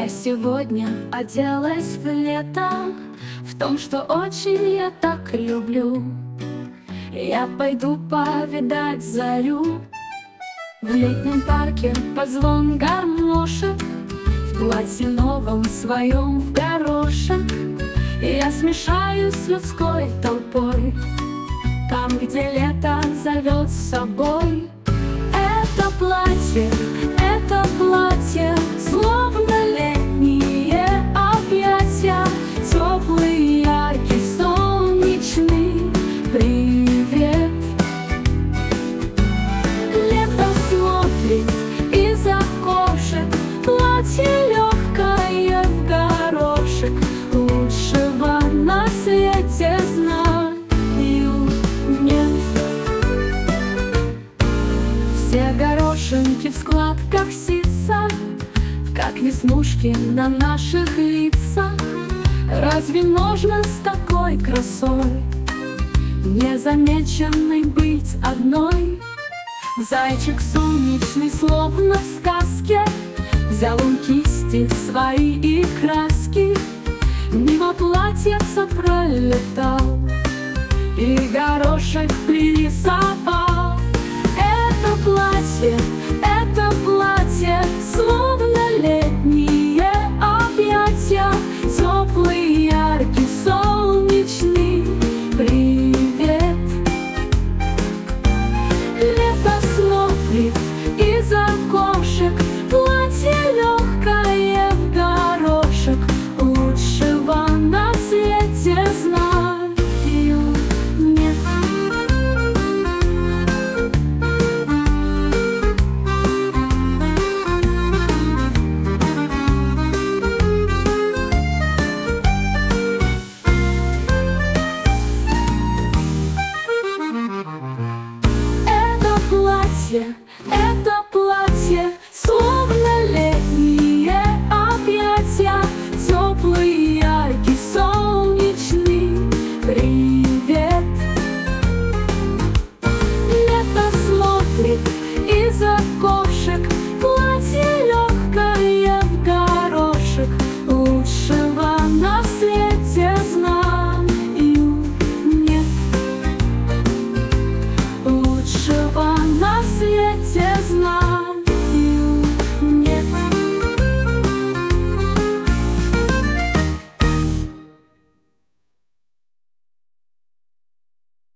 Я сегодня оделась в лето, в том, что очень я так люблю. Я пойду повидать зарю в летнем парке под звон гармошек, в платье новом своем в горошек. Я смешаюсь с людской толпой, там, где лето зовет с собой. Это платье, словно летние объятия, теплый, яркий, солнечный привет. Лето смотрит из окошек, платье легкое в горошек, лучшего на свете знаю нет. Все горошинки в складках сиса, как веснушки на наших лицах. Разве можно с такой красой незамеченной быть одной? Зайчик солнечный, словно в сказке, взял он кисти свои и краски, мимо платьица пролетал и горошек пририсовал. Это платье, словно